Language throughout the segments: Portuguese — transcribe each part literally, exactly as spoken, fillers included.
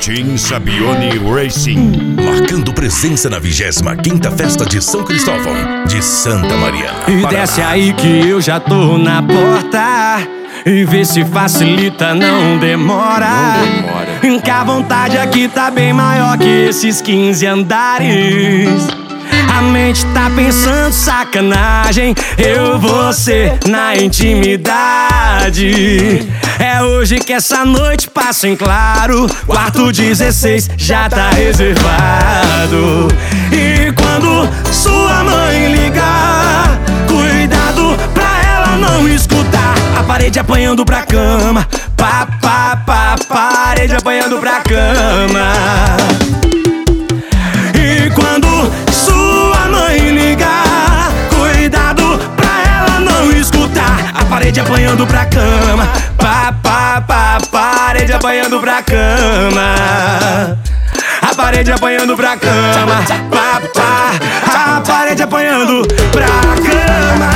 Team Sabione Racing, marcando presença na vigésima quinta Festa de São Cristóvão de Santa Mariana, E Paraná. desce aí que eu já tô na porta, e vê se facilita, não demora. Não demora. Que a vontade aqui tá bem maior que esses quinze andares. A mente tá pensando sacanagem, eu vou ser na intimidade. É hoje que essa noite passa em claro. Quarto dezesseis já tá reservado. E quando sua mãe ligar, cuidado pra ela não escutar. A parede apanhando pra cama, pá, pá, pá, parede apanhando pra cama. E quando sua mãe ligar, cuidado pra ela não escutar. A parede apanhando pra cama, pá, pá, pá, parede apanhando pra cama. A parede apanhando pra cama, pá, pá, a parede apanhando pra cama.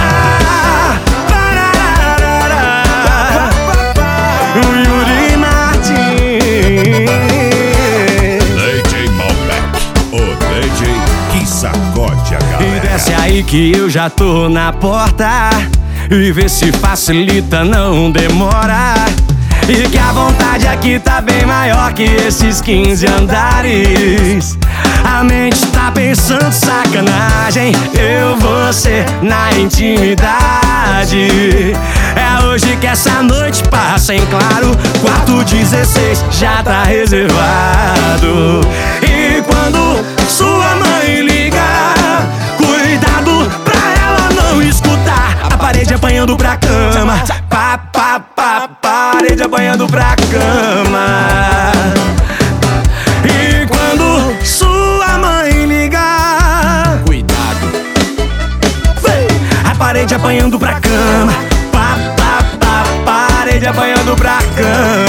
Yuri Martins, D J Malbec, o D J que sacode a e galera. desce aí que eu já tô na porta, e vê se facilita, não demora. E que a vontade aqui tá bem maior que esses quinze andares. A mente tá pensando sacanagem, eu vou ser na intimidade. É hoje que essa noite passa em claro. Quarto dezesseis já tá reservado. E quando sua mãe ligar, cuidado pra ela não escutar. A parede apanhando pra cama, pá, pá, pá, parede apanhando pra cama. E quando sua mãe ligar, Cuidado. a parede apanhando pra cama, pá, pá, pá, parede apanhando pra cama.